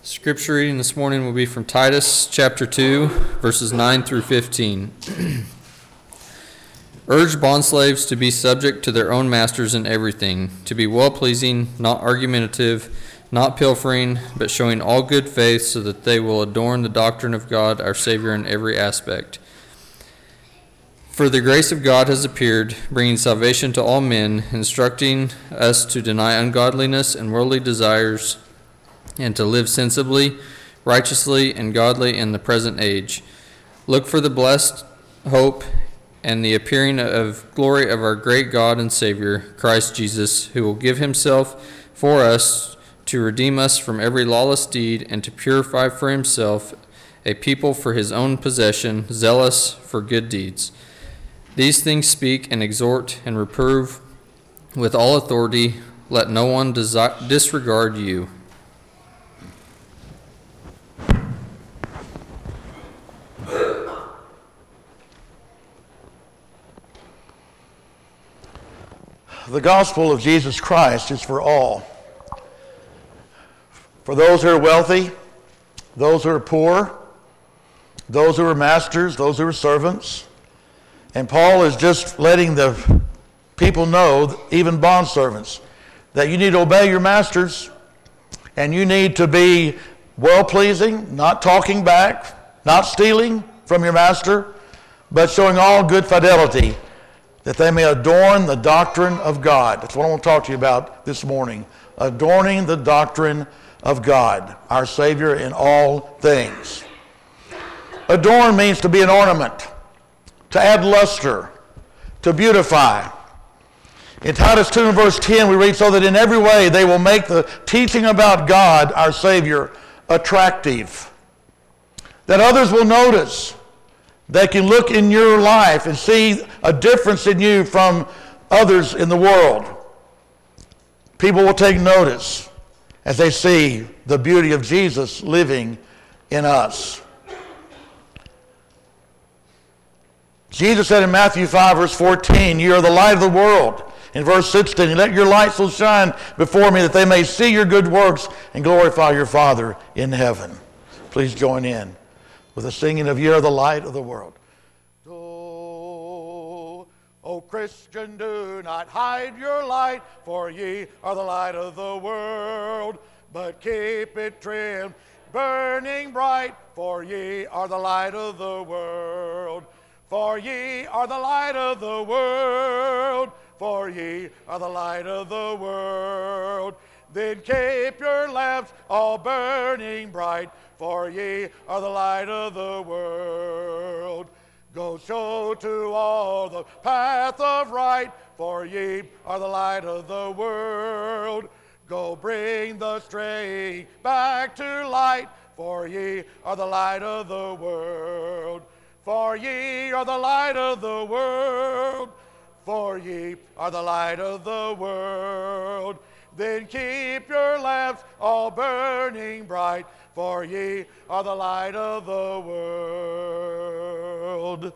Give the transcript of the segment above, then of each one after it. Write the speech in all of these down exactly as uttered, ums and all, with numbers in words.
Scripture reading this morning will be from Titus chapter two, verses nine through fifteen. Urge bondslaves to be subject to their own masters in everything, to be well-pleasing, not argumentative, not pilfering, but showing all good faith, so that they will adorn the doctrine of God our Savior in every aspect. For the grace of God has appeared, bringing salvation to all men, instructing us to deny ungodliness and worldly desires, and to live sensibly, righteously, and godly in the present age. Look for the blessed hope and the appearing of glory of our great God and Savior, Christ Jesus, who will give himself for us to redeem us from every lawless deed and to purify for himself a people for his own possession, zealous for good deeds. These things speak and exhort and reprove with all authority. Let no one desi- disregard you. The gospel of Jesus Christ is for all. For those who are wealthy, those who are poor, those who are masters, those who are servants. And Paul is just letting the people know, even bondservants, that you need to obey your masters and you need to be well-pleasing, not talking back, not stealing from your master, but showing all good fidelity, that they may adorn the doctrine of God. That's what I want to talk to you about this morning. Adorning the doctrine of God, our Savior in all things. Adorn means to be an ornament, to add luster, to beautify. In Titus two and verse ten we read, so that in every way they will make the teaching about God, our Savior, attractive. That others will notice. They can look in your life and see a difference in you from others in the world. People will take notice as they see the beauty of Jesus living in us. Jesus said in Matthew five, verse fourteen, you are the light of the world. In verse sixteen, let your light so shine before me that they may see your good works and glorify your Father in heaven. Please join in with the singing of You Are the Light of the World. Oh, O Christian, do not hide your light, for ye are the light of the world. But keep it trimmed, burning bright, for ye are the light of the world. For ye are the light of the world. For ye are the light of the world. Then keep your lamps all burning bright, for ye are the light of the world. Go show to all the path of right, for ye are the light of the world. Go bring the straying back to light, for ye are the light of the world. For ye are the light of the world. For ye are the light of the world. Then keep your lamps all burning bright, for ye are the light of the world.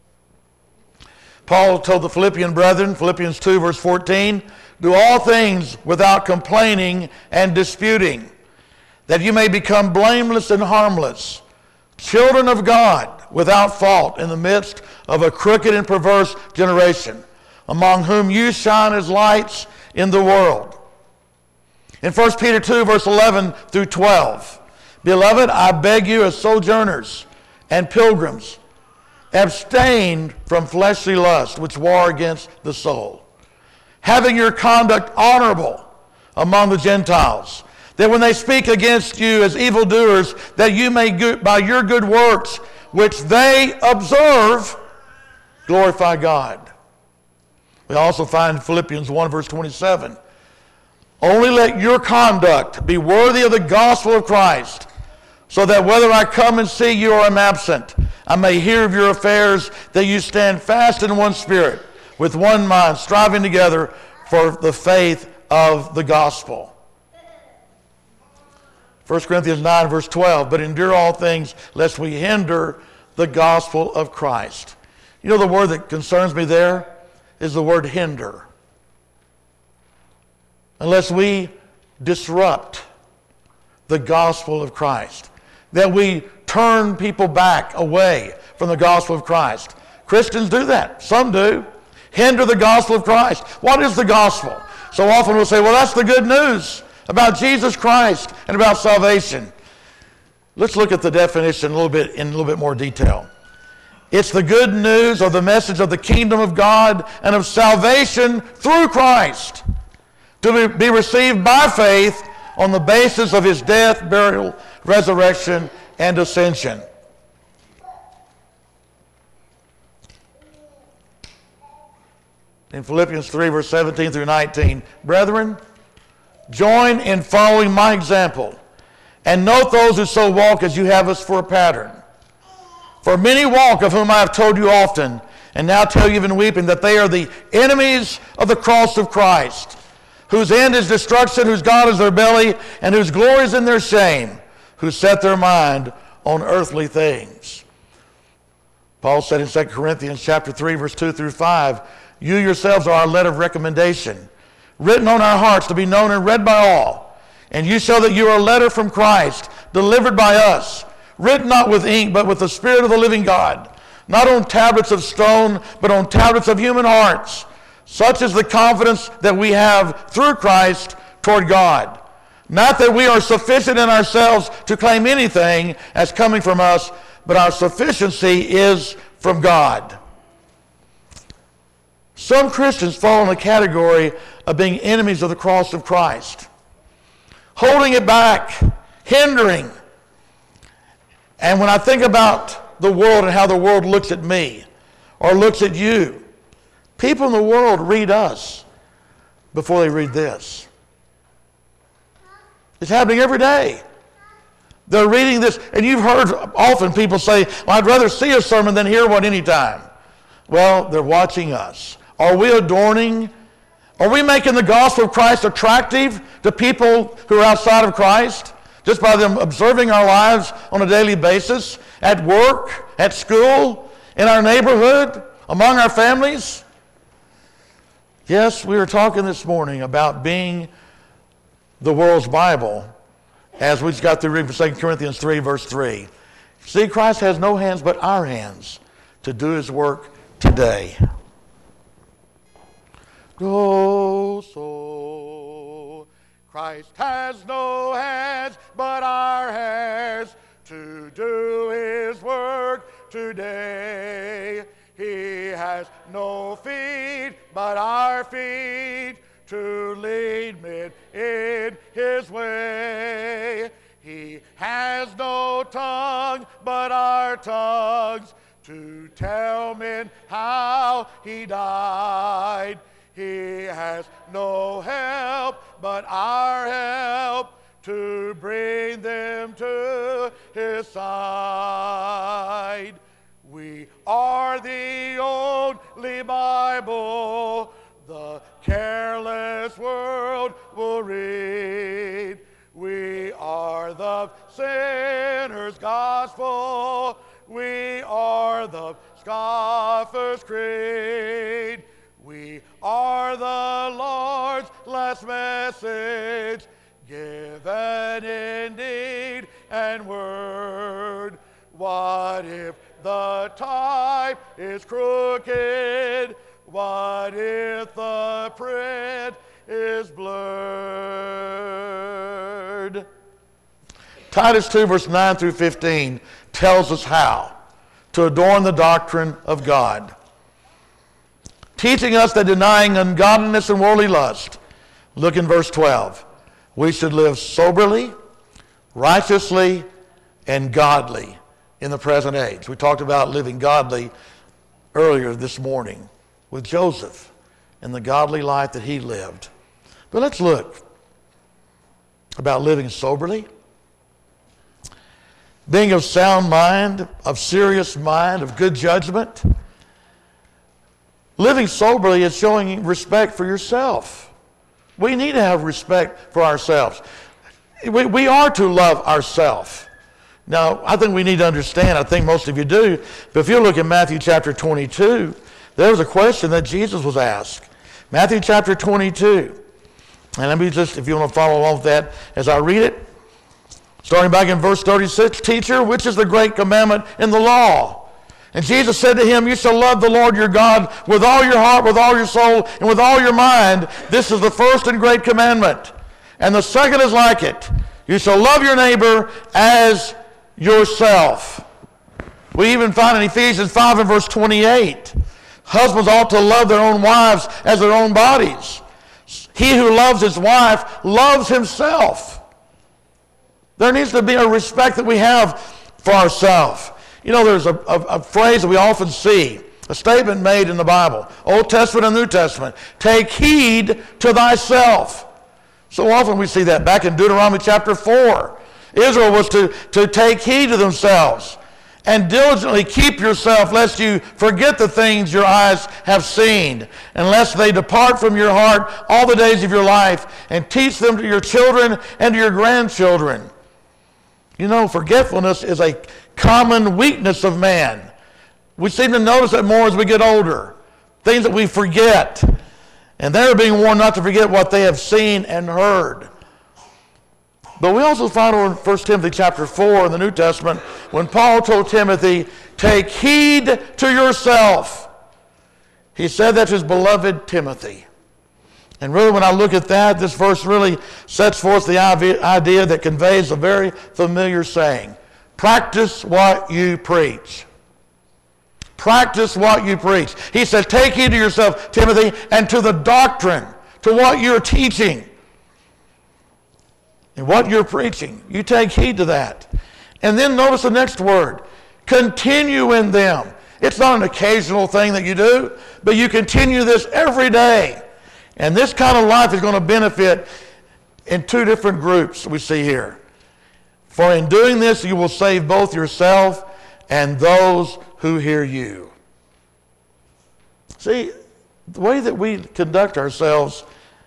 Paul told the Philippian brethren, Philippians two, verse fourteen, do all things without complaining and disputing, that you may become blameless and harmless, children of God, without fault, in the midst of a crooked and perverse generation, among whom you shine as lights in the world. In First Peter two, verse eleven through twelve, beloved, I beg you as sojourners and pilgrims, abstain from fleshly lust, which war against the soul, having your conduct honorable among the Gentiles, that when they speak against you as evildoers, that you may, go, by your good works, which they observe, glorify God. We also find in Philippians one, verse twenty-seven, only let your conduct be worthy of the gospel of Christ, so that whether I come and see you or am absent, I may hear of your affairs, that you stand fast in one spirit, with one mind, striving together for the faith of the gospel. First Corinthians nine, verse twelve, but endure all things, lest we hinder the gospel of Christ. You know the word that concerns me there is the word hinder. Unless we disrupt the gospel of Christ, that we turn people back away from the gospel of Christ. Christians do that. Some do. Hinder the gospel of Christ. What is the gospel? So often we'll say, well, that's the good news about Jesus Christ and about salvation. Let's look at the definition a little bit in a little bit more detail. It's the good news or the message of the kingdom of God and of salvation through Christ, to be received by faith on the basis of his death, burial, resurrection, and ascension. In Philippians three, verse seventeen through nineteen, brethren, join in following my example, and note those who so walk as you have us for a pattern. For many walk, of whom I have told you often, and now tell you even weeping, that they are the enemies of the cross of Christ, whose end is destruction, whose God is their belly, and whose glory is in their shame, who set their mind on earthly things. Paul said in Second Corinthians chapter three, verse two through five, you yourselves are our letter of recommendation, written on our hearts to be known and read by all. And you show that you are a letter from Christ, delivered by us, written not with ink, but with the Spirit of the living God, not on tablets of stone, but on tablets of human hearts. Such is the confidence that we have through Christ toward God. Not that we are sufficient in ourselves to claim anything as coming from us, but our sufficiency is from God. Some Christians fall in the category of being enemies of the cross of Christ, holding it back, hindering. And when I think about the world and how the world looks at me or looks at you, people in the world read us before they read this. It's happening every day. They're reading this, and you've heard often people say, well, I'd rather see a sermon than hear one anytime. Well, they're watching us. Are we adorning? Are we making the gospel of Christ attractive to people who are outside of Christ just by them observing our lives on a daily basis, at work, at school, in our neighborhood, among our families? Yes, we were talking this morning about being the world's Bible, as we just got through reading from Second Corinthians three, verse three. See, Christ has no hands but our hands to do his work today. Oh, so Christ has no hands but our hands to do his work today. He has no feet but our feet to lead men in his way. He has no tongue but our tongues to tell men how he died. He has no help but our help to bring them to his side. We are the only Bible the careless world will read. We are the sinner's gospel. We are the scoffer's creed. We are the Lord's last message, given in deed and word. What if the type is crooked? What if the print is blurred? Titus two, verse nine through fifteen tells us how to adorn the doctrine of God, teaching us that denying ungodliness and worldly lust, look in verse twelve, we should live soberly, righteously, and godly in the present age. We talked about living godly earlier this morning with Joseph and the godly life that he lived. But let's look about living soberly, being of sound mind, of serious mind, of good judgment. Living soberly is showing respect for yourself. We need to have respect for ourselves. We, we are to love ourselves. Now, I think we need to understand, I think most of you do, but if you look at Matthew chapter twenty-two, there was a question that Jesus was asked. Matthew chapter twenty-two. And let me just, if you want to follow along with that as I read it. Starting back in verse thirty-six, teacher, which is the great commandment in the law? And Jesus said to him, you shall love the Lord your God with all your heart, with all your soul, and with all your mind. This is the first and great commandment. And the second is like it. You shall love your neighbor as yourself. We even find in Ephesians five and verse twenty-eight, husbands ought to love their own wives as their own bodies. He who loves his wife loves himself. There needs to be a respect that we have for ourselves. You know, there's a, a, a phrase that we often see, a statement made in the Bible, Old Testament and New Testament, take heed to thyself. So often we see that back in Deuteronomy chapter four. Israel was to, to take heed to themselves and diligently keep yourself lest you forget the things your eyes have seen, and lest they depart from your heart all the days of your life, and teach them to your children and to your grandchildren. You know, forgetfulness is a common weakness of man. We seem to notice it more as we get older. Things that we forget. And they're being warned not to forget what they have seen and heard. But we also find over in First Timothy chapter four in the New Testament, when Paul told Timothy, take heed to yourself. He said that to his beloved Timothy. And really, when I look at that, this verse really sets forth the idea that conveys a very familiar saying. Practice what you preach. Practice what you preach. He said, take heed to yourself, Timothy, and to the doctrine, to what you're teaching. And what you're preaching. You take heed to that. And then notice the next word. Continue in them. It's not an occasional thing that you do, but you continue this every day. And this kind of life is going to benefit in two different groups we see here. For in doing this, you will save both yourself and those who hear you. See, the way that we conduct ourselves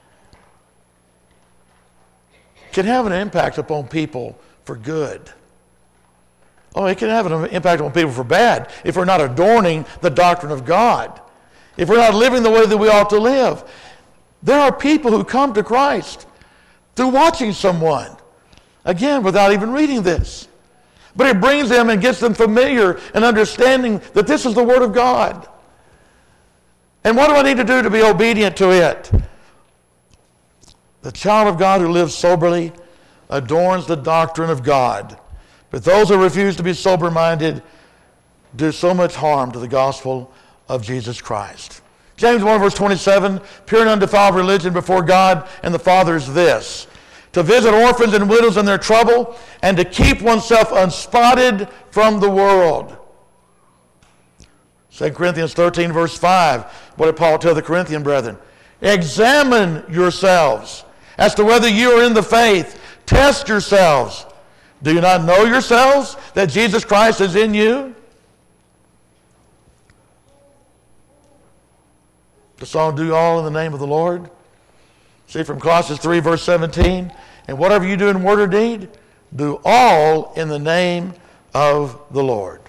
can have an impact upon people for good. Oh, it can have an impact on people for bad if we're not adorning the doctrine of God. If we're not living the way that we ought to live. There are people who come to Christ through watching someone. Again, without even reading this. But it brings them and gets them familiar and understanding that this is the Word of God. And what do I need to do to be obedient to it? The child of God who lives soberly adorns the doctrine of God. But those who refuse to be sober-minded do so much harm to the gospel of Jesus Christ. James one verse twenty-seven, pure and undefiled religion before God and the Father is this, to visit orphans and widows in their trouble, and to keep oneself unspotted from the world. Second Corinthians thirteen verse five, what did Paul tell the Corinthian brethren? Examine yourselves as to whether you are in the faith. Test yourselves. Do you not know yourselves that Jesus Christ is in you? The song, do all in the name of the Lord. See from Colossians three verse seventeen, and whatever you do in word or deed, do all in the name of the Lord.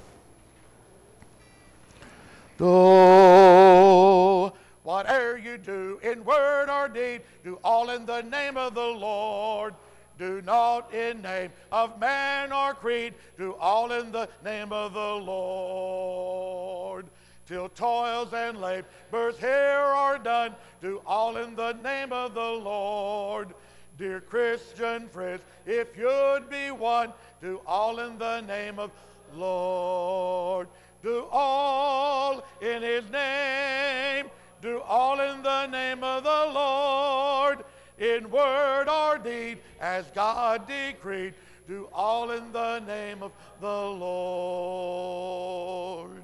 Do whatever you do in word or deed, do all in the name of the Lord. Do not in name of man or creed, do all in the name of the Lord. Till toils and labors here are done, do all in the name of the Lord. Dear Christian friends, if you'd be one, do all in the name of the Lord. Do all in His name, do all in the name of the Lord. In word or deed, as God decreed, do all in the name of the Lord.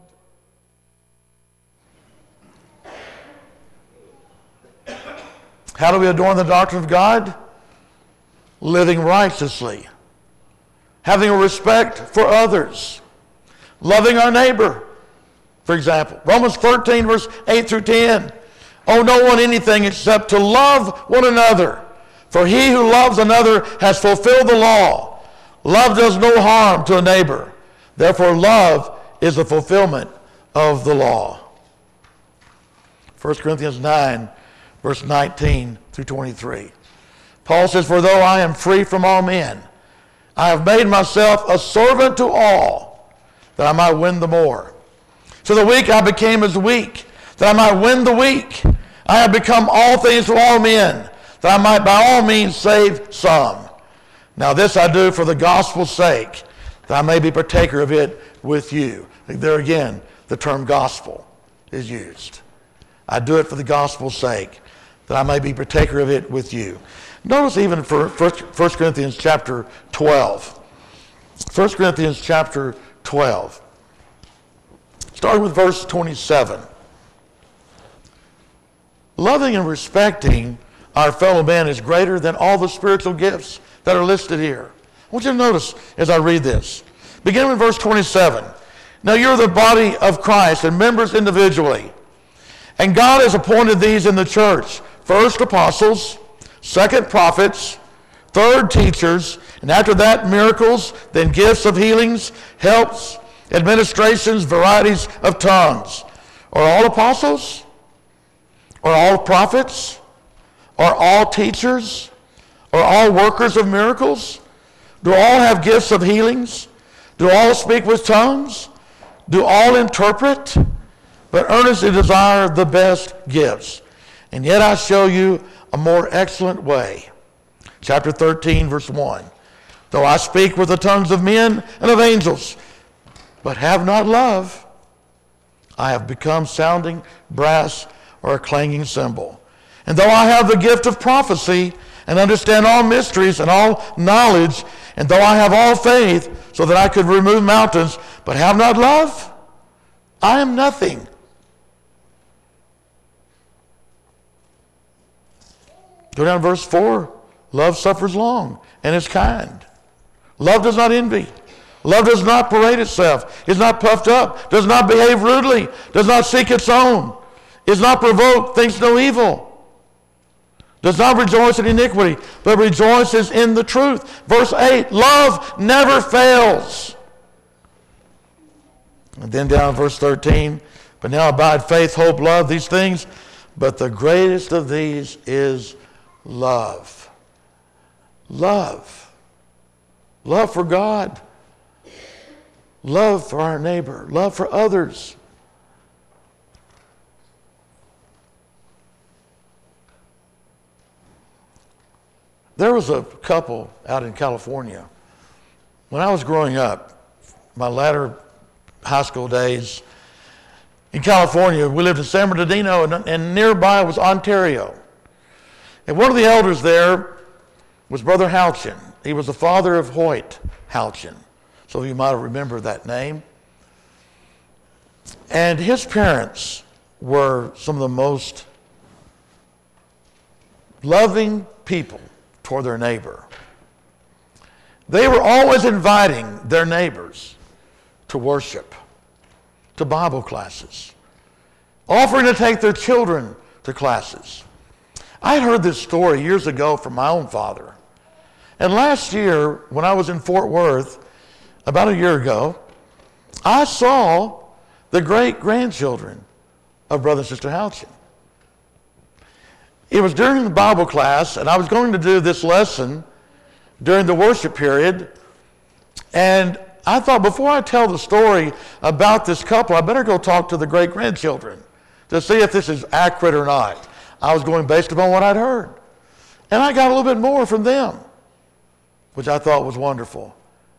How do we adorn the doctrine of God? Living righteously. Having a respect for others. Loving our neighbor, for example. Romans thirteen, verse eight through ten. Owe no one anything except to love one another. For he who loves another has fulfilled the law. Love does no harm to a neighbor. Therefore, love is the fulfillment of the law. First Corinthians nine, verse nineteen through twenty-three. Paul says, for though I am free from all men, I have made myself a servant to all, that I might win the more. To the weak I became as weak, that I might win the weak. I have become all things to all men, that I might by all means save some. Now this I do for the gospel's sake, that I may be partaker of it with you. There again, the term gospel is used. I do it for the gospel's sake, that I may be partaker of it with you. Notice even for First Corinthians chapter twelve. First Corinthians chapter twelve. Starting with verse twenty-seven. Loving and respecting our fellow man is greater than all the spiritual gifts that are listed here. I want you to notice as I read this. Beginning with verse twenty-seven. Now you're the body of Christ and members individually. And God has appointed these in the church. First apostles, second prophets, third teachers, and after that miracles, then gifts of healings, helps, administrations, varieties of tongues. Are all apostles? Are all prophets? Are all teachers? Are all workers of miracles? Do all have gifts of healings? Do all speak with tongues? Do all interpret? But earnestly desire the best gifts. And yet I show you a more excellent way. Chapter thirteen, verse one. Though I speak with the tongues of men and of angels, but have not love, I have become sounding brass or a clanging cymbal. And though I have the gift of prophecy and understand all mysteries and all knowledge, and though I have all faith so that I could remove mountains, but have not love, I am nothing. Go down to verse four. Love suffers long and is kind. Love does not envy. Love does not parade itself, is not puffed up, does not behave rudely, does not seek its own, is not provoked, thinks no evil, does not rejoice in iniquity, but rejoices in the truth. Verse eight, love never fails. And then down verse thirteen, but now abide faith, hope, love, these things, but the greatest of these is love. Love. Love for God. Love for our neighbor. Love for others. There was a couple out in California. When I was growing up, my latter high school days, in California, we lived in San Bernardino, and, and nearby was Ontario. And one of the elders there was Brother Houchin. He was the father of Hoyt Houchin. So you might remember that name. And his parents were some of the most loving people toward their neighbor. They were always inviting their neighbors to worship, to Bible classes, offering to take their children to classes. I had heard this story years ago from my own father. And last year, when I was in Fort Worth, about a year ago, I saw the great-grandchildren of Brother and Sister Houchin. It was during the Bible class, and I was going to do this lesson during the worship period, and I thought before I tell the story about this couple, I better go talk to the great-grandchildren to see if this is accurate or not. I was going based upon what I'd heard. And I got a little bit more from them, which I thought was wonderful.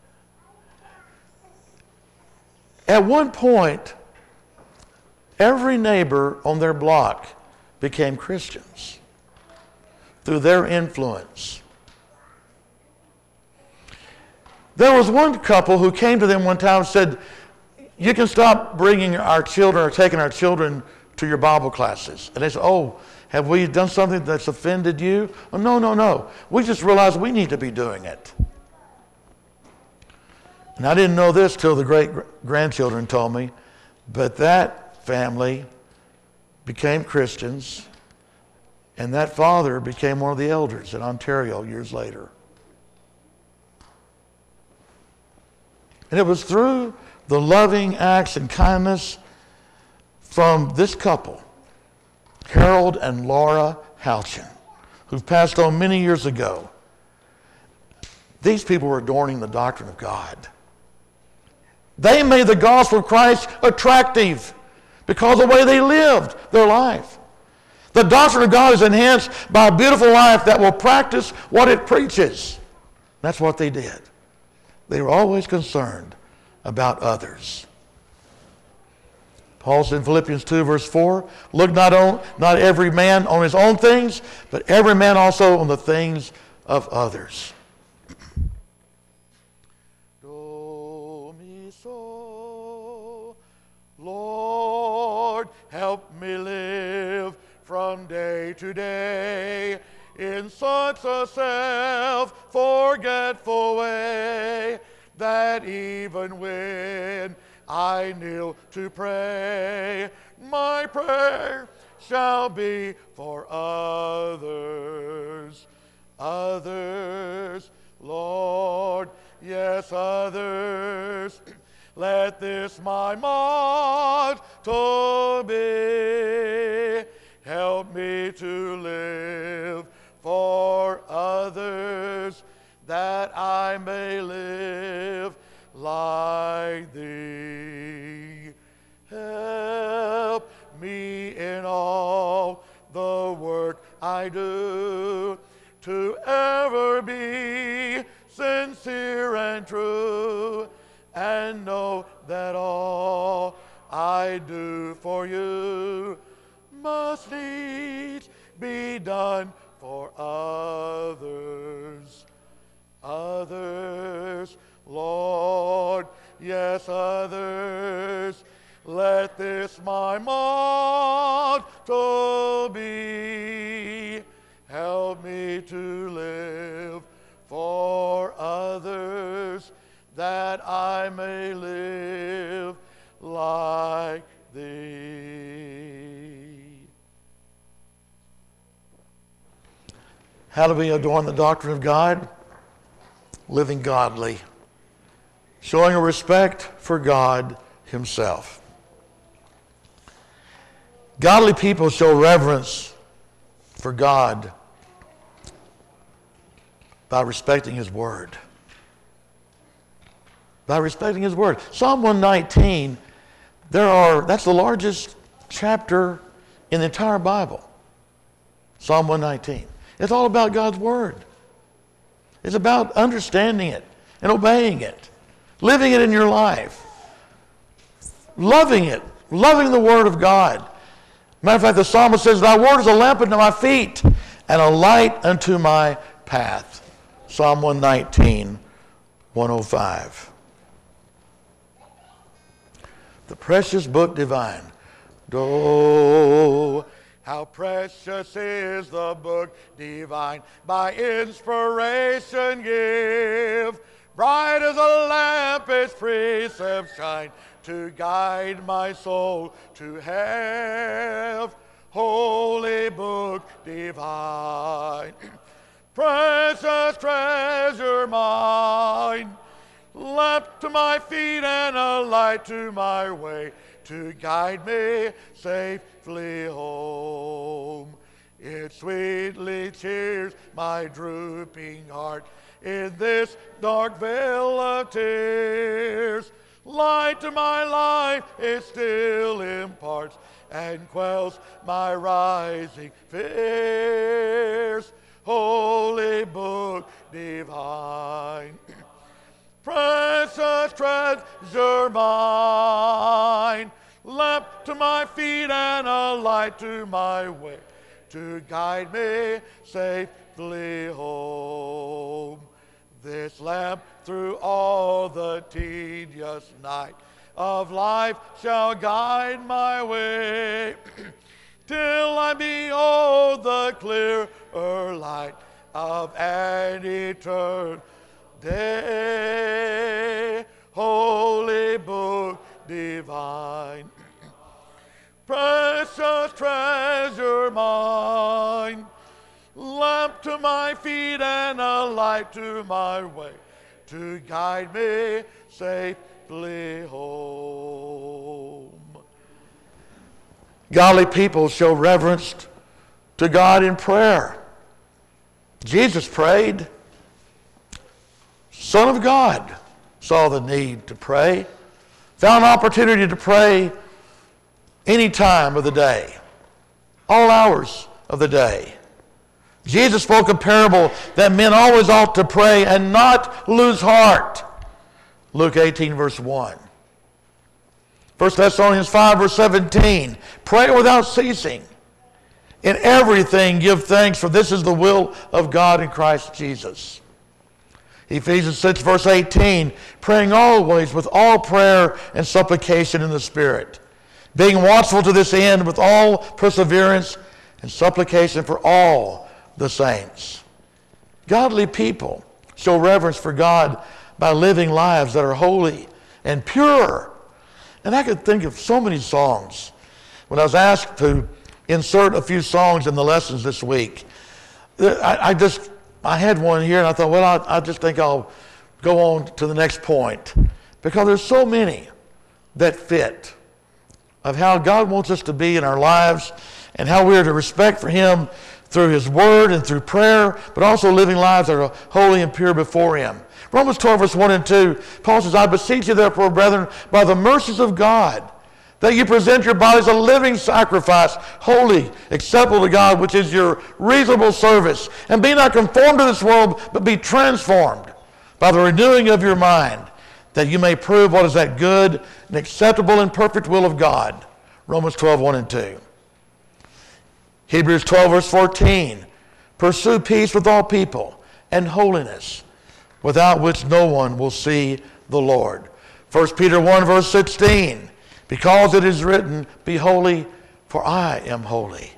At one point, every neighbor on their block became Christians through their influence. There was one couple who came to them one time and said, you can stop bringing our children or taking our children to your Bible classes. And they said, oh, have we done something that's offended you? Oh, no, no, no. We just realized we need to be doing it. And I didn't know this till the great-grandchildren told me, but that family became Christians, and that father became one of the elders in Ontario years later. And it was through the loving acts and kindness from this couple, Harold and Laura Houchin, who passed on many years ago, These people were adorning the doctrine of God. They made the gospel of Christ attractive because of the way they lived their life. The doctrine of God is enhanced by a beautiful life that will practice what it preaches. That's what they did. They were always concerned about others. Paul said in Philippians two, verse four, look not on not every man on his own things, but every man also on the things of others. Do me so, Lord, help me live from day to day in such a self-forgetful way that even when I kneel to pray, my prayer shall be for others. Others, Lord, yes, others. Let this my motto be. Help me to live for others, that I may live like thee. Help me in all the work I do, to ever be sincere and true, and know that all I do for you must needs be done for others. Others, Lord, yes, others. Let this my motto be. Help me to live for others, that I may live like thee. How do we adorn the doctrine of God? Living godly, showing a respect for God himself. Godly people show reverence for God by respecting his word. By respecting his word. Psalm one nineteen, there are, that's the largest chapter in the entire Bible. Psalm one nineteen. It's all about God's word. It's about understanding it and obeying it, living it in your life, loving it, loving the word of God. Matter of fact, the psalmist says, thy word is a lamp unto my feet and a light unto my path. Psalm one nineteen, one oh five. The precious book divine. Do, how precious is the book divine, by inspiration give. Bright as a lamp its precepts shine, to guide my soul to have. Holy book divine, precious treasure mine, lamp to my feet and a light to my way, to guide me safely home. It sweetly cheers my drooping heart in this dark vale of tears. Light to my life it still imparts, and quells my rising fears. Holy book divine, precious treasure mine, lamp to my feet and a light to my way, to guide me safely home. This lamp through all the tedious night of life shall guide my way, till I behold the clearer light of an eternal day. Holy book divine, precious treasure mine, lamp to my feet and a light to my way, to guide me safely home. Godly people show reverence to God in prayer. Jesus prayed, Son of God, saw the need to pray, found an opportunity to pray any time of the day, all hours of the day. Jesus spoke a parable that men always ought to pray and not lose heart. Luke eighteen, verse one. First Thessalonians five, verse seventeen. Pray without ceasing. In everything give thanks, for this is the will of God in Christ Jesus. Ephesians six, verse eighteen. Praying always with all prayer and supplication in the Spirit, being watchful to this end with all perseverance and supplication for all the saints. Godly people show reverence for God by living lives that are holy and pure. And I could think of so many songs. When I was asked to insert a few songs in the lessons this week, I, I just, I had one here and I thought, well, I, I just think I'll go on to the next point, because there's so many that fit of how God wants us to be in our lives and how we are to respect for Him through His Word and through prayer, but also living lives that are holy and pure before Him. Romans twelve, verse one and two, Paul says, I beseech you therefore, brethren, by the mercies of God, that you present your bodies a living sacrifice, holy, acceptable to God, which is your reasonable service. And be not conformed to this world, but be transformed by the renewing of your mind, that you may prove what is that good and acceptable and perfect will of God. Romans twelve, one and two. Hebrews twelve, verse fourteen. Pursue peace with all people and holiness, without which no one will see the Lord. First Peter one, verse sixteen. Because it is written, be holy, for I am holy.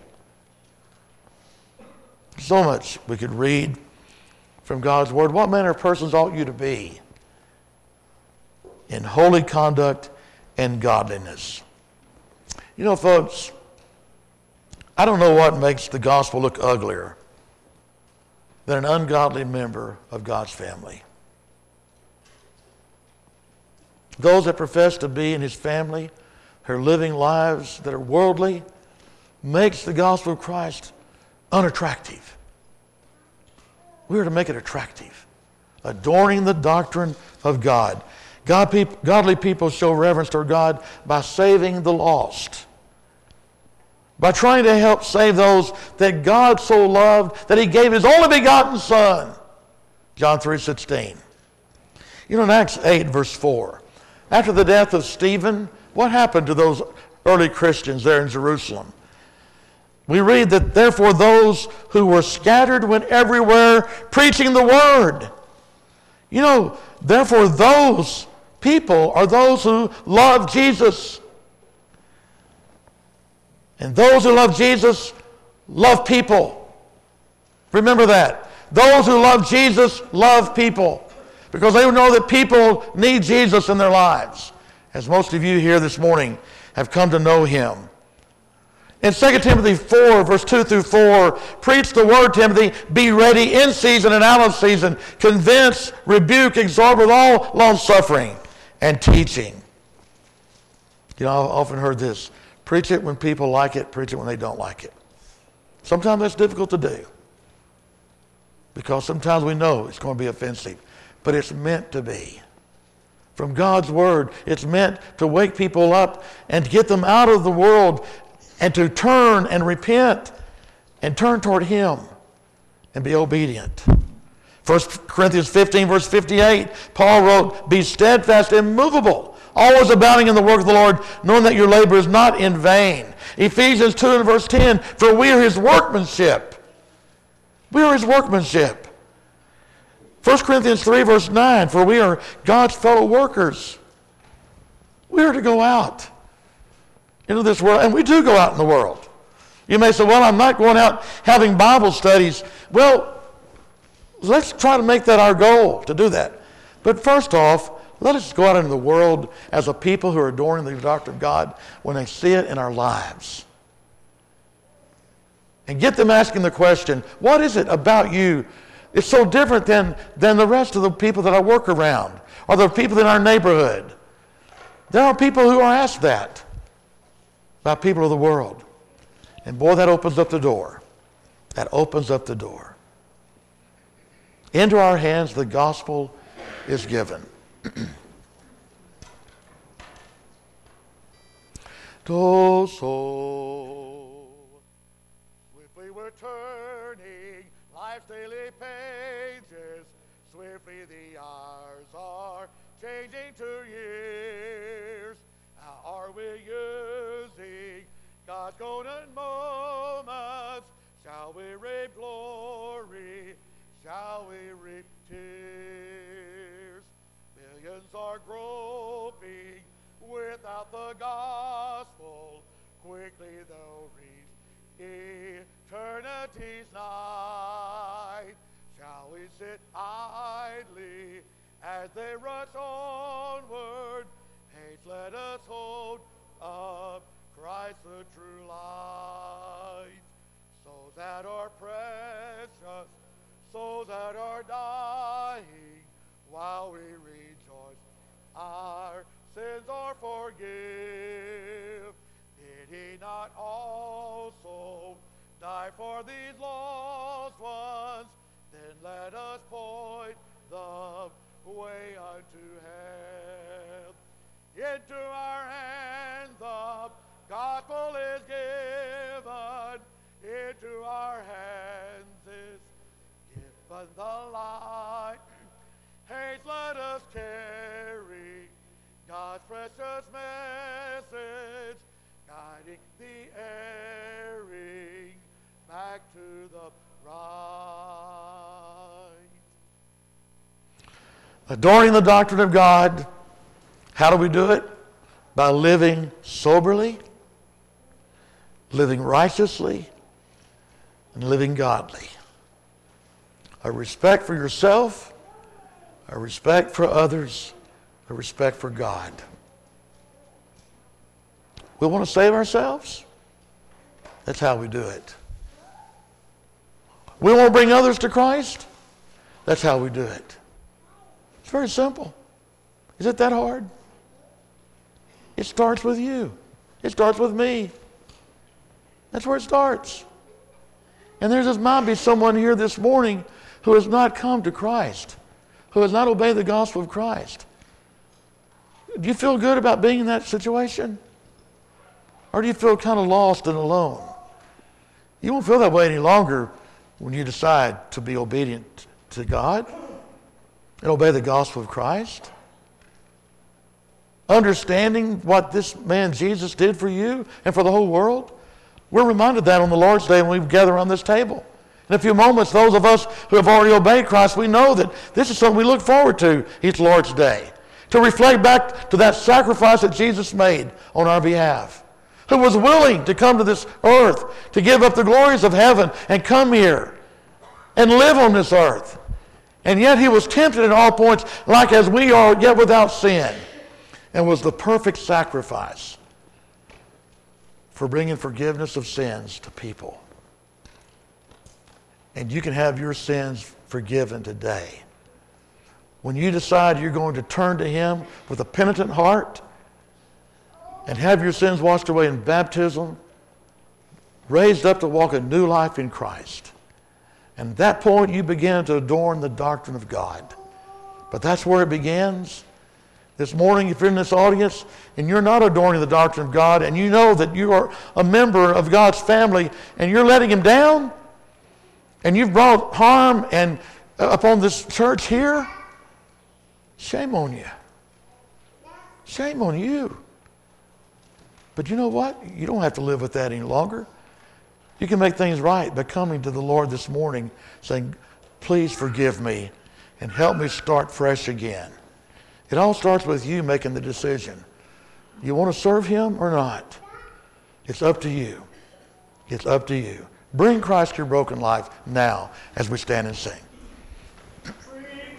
So much we could read from God's Word. What manner of persons ought you to be in holy conduct and godliness? You know, folks, I don't know what makes the gospel look uglier than an ungodly member of God's family. Those that profess to be in His family, who are living lives that are worldly, makes the gospel of Christ unattractive. We are to make it attractive, adorning the doctrine of God. God peop- godly people show reverence to God by saving the lost, by trying to help save those that God so loved that He gave His only begotten Son. John three sixteen. You know, in Acts eight, verse four, after the death of Stephen, what happened to those early Christians there in Jerusalem? We read that therefore those who were scattered went everywhere preaching the word. You know, therefore those people are those who love Jesus. And those who love Jesus love people. Remember that. Those who love Jesus love people, because they know that people need Jesus in their lives, as most of you here this morning have come to know Him. In Second Timothy four, verse two through four, preach the word, Timothy, be ready in season and out of season, convince, rebuke, exhort with all long-suffering and teaching. You know, I've often heard this, preach it when people like it, preach it when they don't like it. Sometimes that's difficult to do, because sometimes we know it's going to be offensive, but it's meant to be. From God's Word, it's meant to wake people up and to get them out of the world and to turn and repent and turn toward Him and be obedient. First Corinthians fifteen, verse fifty-eight, Paul wrote, be steadfast, immovable, always abounding in the work of the Lord, knowing that your labor is not in vain. Ephesians two and verse ten, for we are His workmanship. We are His workmanship. First Corinthians three, verse nine, for we are God's fellow workers. We are to go out into this world, and we do go out in the world. You may say, well, I'm not going out having Bible studies. Well, let's try to make that our goal, to do that. But first off, let us go out into the world as a people who are adoring the doctrine of God when they see it in our lives. And get them asking the question, what is it about you? It's so different than, than the rest of the people that I work around or the people in our neighborhood. There are people who are asked that by people of the world. And boy, that opens up the door. That opens up the door. Into our hands the gospel is given. So swiftly we're turning life's daily pages. Swiftly the hours are changing to years. How are we using God's golden moments? Shall we reap glory? Shall we reap tears? Millions are groping without the gospel. Quickly they'll reach eternity's night. Shall we sit idly as they rush onward? Haste, let us hold up Christ the true light. Souls that are precious, souls that are dying, while we rejoice, our sins are forgiven. Did he not also die for these lost ones? Then let us point the way unto hell. Into our hands the gospel is given. Into our hands is given the light. Haste, let us carry God's precious message, guiding the erring back to the right. Adorning the doctrine of God. How do we do it? By living soberly, living righteously, and living godly. A respect for yourself, a respect for others, a respect for God. We want to save ourselves? That's how we do it. We want to bring others to Christ? That's how we do it. It's very simple. Is it that hard? It starts with you. It starts with me. That's where it starts. And there just might be someone here this morning who has not come to Christ, who has not obeyed the gospel of Christ. Do you feel good about being in that situation? Or do you feel kind of lost and alone? You won't feel that way any longer when you decide to be obedient to God and obey the gospel of Christ. Understanding what this man Jesus did for you and for the whole world. We're reminded of that on the Lord's Day when we gather around this table. In a few moments, those of us who have already obeyed Christ, we know that this is something we look forward to each Lord's Day. To reflect back to that sacrifice that Jesus made on our behalf. Who was willing to come to this earth, to give up the glories of heaven and come here and live on this earth. And yet he was tempted at all points, like as we are, yet without sin. And was the perfect sacrifice for bringing forgiveness of sins to people. And you can have your sins forgiven today. When you decide you're going to turn to him with a penitent heart and have your sins washed away in baptism, raised up to walk a new life in Christ. And at that point you begin to adorn the doctrine of God. But that's where it begins. This morning, if you're in this audience and you're not adorning the doctrine of God and you know that you are a member of God's family and you're letting him down and you've brought harm and uh, upon this church here, shame on you. Shame on you. But you know what? You don't have to live with that any longer. You can make things right by coming to the Lord this morning saying, please forgive me and help me start fresh again. It all starts with you making the decision. You want to serve him or not? It's up to you. It's up to you. Bring Christ to your broken life now as we stand and sing.